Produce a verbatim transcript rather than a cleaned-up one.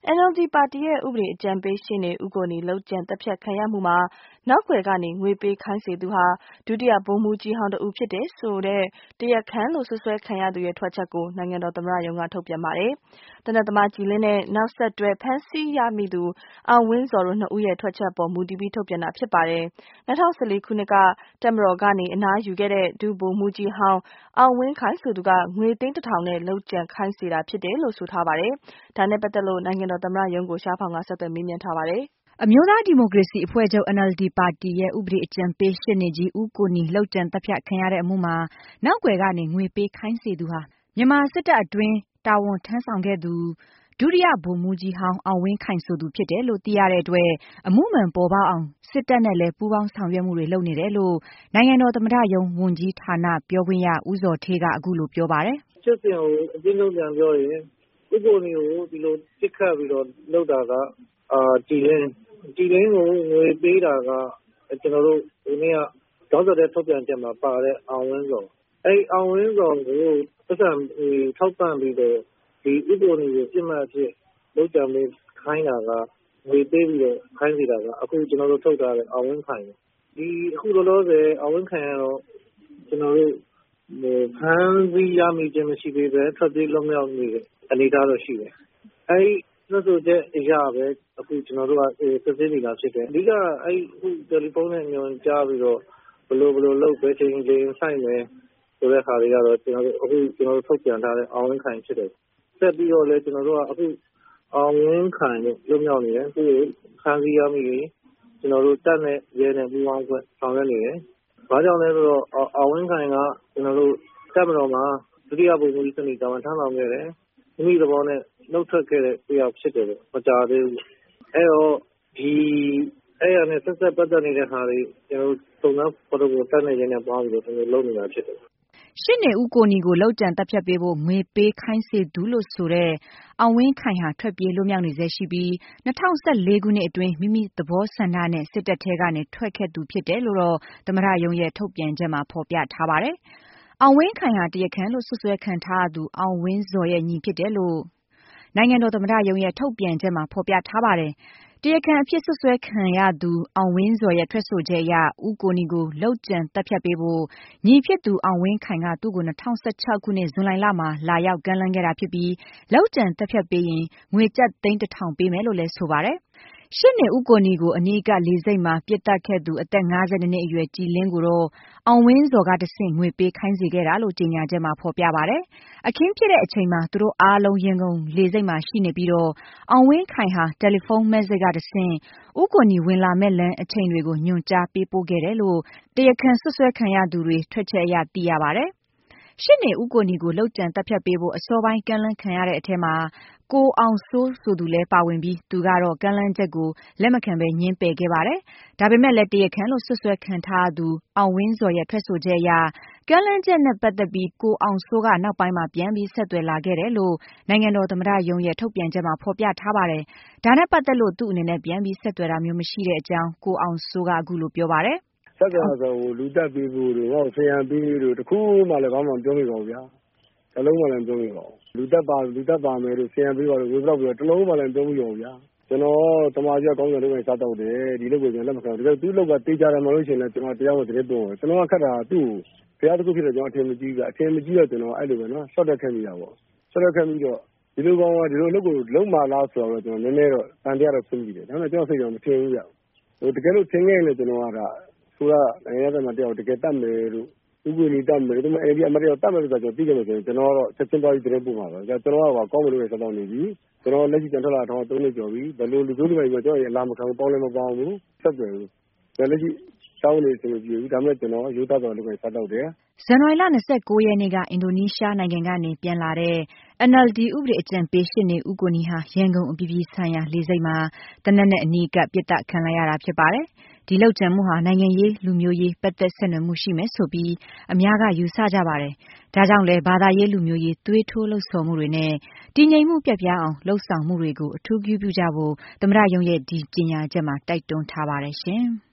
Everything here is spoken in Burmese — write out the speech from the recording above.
N L D ပါတီရဲ့ဥပဒေအကြံပေးရှေ့နေဦးကိုနီလုပ်ကြံသတ်ဖြတ်ခံရမှုမှာနောက်ွယ်ကနေငွေပေးခိုင်းစေသူဟာဒုတိယဗိုလ်မှူးကြီးဟောင်းတဦးဖြစ်တယ်ဆိုတဲ့တရားခံလို့ဆွဆွဲခံရသူရဲ့ထွက်ချက်ကိုနိုင်ငံတော်သမ္မတရုံးကထုတ်ပြန်ပါတယ်။တနက်သမားကြည်လင်းနဲ့နောက်ဆက်တွဲဖမ်းဆီးရမိသူအောင်ဝင်းဇော်တို့နှစ်ဦးရဲ့ထွက်ချက်ပေါ်မူတည်ပြီးထုတ်ပြန်တာဖြစ်ပါတယ်။၂၀၁၄ခုနှစ်ကတပ်မတော်ကနေအနားယူခဲ့တဲ့ဒုဗိုလ်မှူးကြီးဟောင်းအောင်ဝင်းခိုင်ဆိုသူကငွေသိန်းတစ်ထောင်နဲ့လုပ်ကြံခိုင်းစေတာဖြစ်တယ်လို့ဆိုထားပါတယ်။ဒါနဲ့ပတ်သက်လို့နိုင်ငံတော်သမ္မတရုံးကိုရှားဖောင်ကဆက်သွယ်မေးမြန်းထားပါတယ်။အမျိုးသားဒီမိုကရေစီအဖွဲ့ချုပ် N L D ပါတီရဲ့ဥပဒေအကြံပေးရှေ့နေကြီးဦးကိုနီလုပ်ကြံသတ်ဖြတ်ခံရတဲ့အမှုမှာနောက်ွယ်ကနေငွေပေးခိုင်းစေသူဟာမြန်မာစစ်တပ်အတွင်းတာဝန်ထမ်းဆောင်ခဲ့သူဒုတိယဗိုလ်မှူးကြီးဟောင်းအောင်ဝင်းခိုင်ဆိုသူဖြစ်တယ်လို့သိရတဲ့အတွက်အမှုမှန်ပေါ်ပေါက်အောင်စစ်တပ်နဲ့လည်းပူးပေါင်းဆောင်ရွက်မှုတွေလုပ်နေတယ်လို့နိုင်ငံတော်သမ္မတရုံးဝန်ကြီးဌာနပြောခွင့်ရဦးဇော်ဌေးကအခုလိုပြောပါတယ်။စစ်စင်ကိုအပြင်းဆုံးပြန်ပြောရင်ဥပ္ပိုလ်ကိုဒီလိုပြစ်ခတ်ပြီးတော့လုပ်တာကအာကြည်လင်းကြည်လင်းကိုငွေပေးတာကကျွန်တော်တို့ဒီနေ့ကဒေါက်တာတဲ့ထုတ်ပြန်ချက်မှာပါတဲ့အောင်ဝင်းစောအဲအောင်ဝင်းစောကိုပတ်စံထောက်ပံ့ပြီးတော့ဒီဥပ္ပိုလ်ကိုပြစ်မှတ်ဖြစ်လုပ်ကြံပြီးခိုင်းတာကငွေပေးပြီးတော့ခိုင်းစီတာကအခုကျွန်တော်တို့ထုတ်ထားတဲ့အောင်ဝင်းခိုင်ဒီအခုလောလောဆယ်အောင်ဝင်းခိုင်ကတော့ကျွန်တော်တို့ဖမ်းပြီးရမိခြင်းမရှိသေးပဲထွက်ပြေးလွတ်မြောက်နေတဲ့အနေအထားတော့ရှိတယ်အဲဒီလို့ဆိုတဲ့အရာပဲအခုကျွန်တော်တို့ကစစ်ဆေးနေတာဖြစ်တယ်အဓိကအဲ့အခုတယ်လီဖုန်းနဲ့ညွှန်ကြားပြီးတော့ဘယ်လိုဘယ်လိုလုပ်ပဲချိန်ချိန်ဆိုင်မယ်ဆိုတဲ့ခါတွေကတော့ကျွန်တော်တို့အခုကျွန်တော်တို့ထုတ်ပြန်ထားတဲ့အောင်ဝင်းခိုင်ဖြစ်တယ်ဆက်ပြီးတော့လည်းကျွန်တော်တို့ကအခုအောင်ဝင်းခိုင်ကိုလွတ်မြောက်နေတယ်သူ့ကိုဖမ်းဆီးရမိပြီးကျွန်တော်တို့တပ်နဲ့ရဲနဲ့ပူးပေါင်းဆောင်ရွက်နေတယ်ဘာကြောင့်လဲဆိုတော့အောင်ဝင်းခိုင်ကကျွန်တော်တို့တပ်မတော်မှာဒုတိယဗိုလ်မှူးကြီးစနစ်တာဝန်ထမ်းဆောင်ခဲ့တယ်မိမိသဘောနဲ့နှုတ်ထွက်ခဲ့တဲ့တရားဖြစ်တယ်မကြသေးဘူးအဲတော့ဒီအဲ့ရနဲ့ဆက်ဆက်ပတ်သက်နေတဲ့ဟာတွေကျွန်တော်စုံစမ်းဖော်ထုတ်ဖို့တက်နေရင်းနဲ့ပွားပြီးတော့ကျွန်တော်လုပ်နေတာဖြစ်တယ်ရှစ်နေဦးကိုနီကိုလောက်ကျန်တပ်ဖြတ်ပေးဖို့ငွေပေးခိုင်းစေသူလို့ဆိုတဲ့အောင်ဝင်းခိုင်ဟာထွက်ပြေးလွတ်မြောက်နေစေရှိပြီး၂၀၁၄ခုနှစ်အတွင်းမိမိသဘောဆန္ဒနဲ့စစ်တပ်ထဲကနေထွက်ခဲ့သူဖြစ်တယ်လို့တော့သမ္မတရုံးရဲ့ထုတ်ပြန်ချက်မှာဖော်ပြထားပါတယ်။အောင်ဝင်းခိုင်ဟာတရားခံလို့ဆွဆွဲခံထားသူအောင်ဝင်းဇော်ရဲ့ညီဖြစ်တယ်လို့နိုင်ငံတော်သမ္မတရုံးရဲ့ထုတ်ပြန်ချက်မှာဖော်ပြထားပါတယ်။တရားခံအဖြစ်ဆွဆွဲခံရသူအောင်ဝင်းဇော်ရဲ့ထွက်ဆိုချက်အရဦးကိုနီကိုလောက်ကျန်တပ်ဖြတ်ပေးဖို့ညီဖြစ်သူအောင်ဝင်းခိုင်ကသူ့ကို၂၀၁၆ခုနှစ်ဇွန်လမှာလာရောက်ကမ်းလှမ်းခဲ့တာဖြစ်ပြီးလောက်ကျန်တပ်ဖြတ်ပေးရင်ငွေကျပ်သိန်းတစ်ထောင်ပေးမယ်လို့လည်းဆိုပါတယ်။ရှစ်နေဦးကိုနီကိုအနီးကလေစိတ်မှာပြစ်တက်ခဲ့သူအသက်၅၂နှစ်အရွယ်ကြည်လင်းကိုတော့အောင်ဝင်းဇော်ကတဆင့်ငွေပေးခိုင်းစေခဲ့တာလို့ကြေညာချက်မှာဖော်ပြပါတယ်။အခင်းဖြစ်တဲ့အချိန်မှာသူတို့အားလုံးရင်ကုန်လေစိတ်မှာရှိနေပြီးတော့အောင်ဝင်းခိုင်ဟာတယ်လီဖုန်းမက်ဆေ့ကတဆင့်ဦးကိုနီဝင်လာမဲ့လမ်းအချိန်တွေကိုညွှန်ကြားပေးပို့ခဲ့တယ်လို့တရားခံဆွဆွဲခံရသူတွေထွက်ချက်အရသိရပါတယ်။ရှစ်နေဦးကိုနီကိုလောက်ကျန်တပ်ဖြတ်ပေးဖို့အစောပိုင်းကမ်းလှမ်းခံရတဲ့အထက်မှာကိုအောင်စိုးဆိုသူလည်းပါဝင်ပြီးသူကတော့ကမ်းလှမ်းချက်ကိုလက်မခံဘဲညှင်းပယ်ခဲ့ပါတယ်။ဒါပေမဲ့လည်းတရားခံလို့ဆွဆွဲခံထားသူအောင်ဝင်းဇော်ရဲ့ထွက်ဆိုချက်အရကမ်းလှမ်းချက်နဲ့ပတ်သက်ပြီးကိုအောင်စိုးကနောက်ပိုင်းမှာပြန်ပြီးဆက်သွယ်လာခဲ့တယ်လို့နိုင်ငံတော်သမ္မတရုံးရဲ့ထုတ်ပြန်ချက်မှာဖော်ပြထားပါတယ်။ဒါနဲ့ပတ်သက်လို့သူ့အနေနဲ့ပြန်ပြီးဆက်သွယ်တာမျိုးမရှိတဲ့အကြောင်းကိုအောင်စိုးကအခုလိုပြောပါတယ်။ဆက်သွယ်ဆိုလူတက်ပြီးဖို့တို့ဟောဆရာပြီးတို့တခုမှလည်းဘာမှမပြောမိပါဘူးဗျာ။တလုံးမှလည်းပြောမိပါဘူး။လူတက်ပါလူတက်ပါမယ်တို့ဆရာပြီးပါလို့ဝေတော့ပြီးတော့တလုံးမှလည်းပြောမိပါဘူးဗျာ။ကျွန်တော်တမာကြီးကောင်းတယ်လို့ပဲစားတော့တယ်ဒီလိုကိုကျွန်တော်လက်မခံဘူး။ဒီလိုလောက်ကတေးကြတယ်မလို့ရှိရင်လည်းကျွန်တော်တရားဝင်တည်းပုံကျွန်တော်ကခက်တာသူ့ဘုရားတခုဖြစ်တယ်ကျွန်တော်အထင်မကြီးကအထင်မကြီးတော့ကျွန်တော်အဲ့လိုပဲနော်ဆော့တက်ခဲ့မိတာပေါ့ဆော့တက်ခဲ့ပြီးတော့ဒီလိုကောင်ကဒီလိုလုပ်ကိုလုံးမလားဆိုတော့ကျွန်တော်နည်းနည်းတော့တန်တရားတော့ဆုံးပြီးတယ်ဒါပေမဲ့ကျွန်တော်စိတ်တော့မထင်ဘူးဗျဟိုတကယ်လို့ထင်ခဲ့ရင်လည်းကျွန်တော်ကဒါဆိုတော့နိုင်ငံသားမတယောက်တကယ်တတ်မယ်လို့ဥပဒေတတ်မယ်ဒါပေမဲ့အဲ့ဒီအမတရားတတ်မယ်ဆိုတော့ကျွန်တော်သိကြမယ်ဆိုရင်ကျွန်တော်တော့ချက်ချင်းသွားပြီးတည်းပို့မှာပါကျွန်တော်ကကောင်းမလို့ပဲစတော့နေပြီကျွန်တော်လက်ရှိပြန်ထွက်လာတော့သုံးနှစ်ကျော်ပြီဘယ်လိုလူမျိုးတွေပဲကျွန်တော်ရလာမခံဘူးပေါင်းလည်းမပေါင်းဘူးဆက်တယ်ဘူးဒါလက်ရှိတောင်းနေစလို့ပြည်ဘူးဒါမဲ့ကျွန်တော်ရိုးသားတော်လည်းပဲစားတော့တယ်ဇန်နဝါရီလ၂၉ရက်နေ့ကအင်ဒိုနီးရှားနိုင်ငံကနေပြန်လာတဲ့ N L D ဥပဒေအကြံပေးရှစ်နေဦးကိုနီဟာရန်ကုန်အပြည်ပြည်ဆိုင်ရာလေဆိပ်မှာတနက်နဲ့အနီးကပ်ပစ်သတ်ခံလိုက်ရတာဖြစ်ပါတယ်။ဒီလောက်ကျန်မှုဟာနိုင်ငံရေးလူမျိုးရေးပတ်သက်ဆက်နွယ်မှုရှိမယ်ဆိုပြီးအများကယူဆကြပါတယ်။ဒါကြောင့်လဲဘာသာရေးလူမျိုးရေးသွေးထိုးလှုပ်ဆော်မှုတွေနဲ့တည်ငြိမ်မှုပြတ်ပြားအောင်လှုပ်ဆောင်မှုတွေကိုအထူးပြုပြုကြဖို့သမ္မတရုံးရဲ့ဒီကြေညာချက်မှာတိုက်တွန်းထားပါတယ်ရှင်။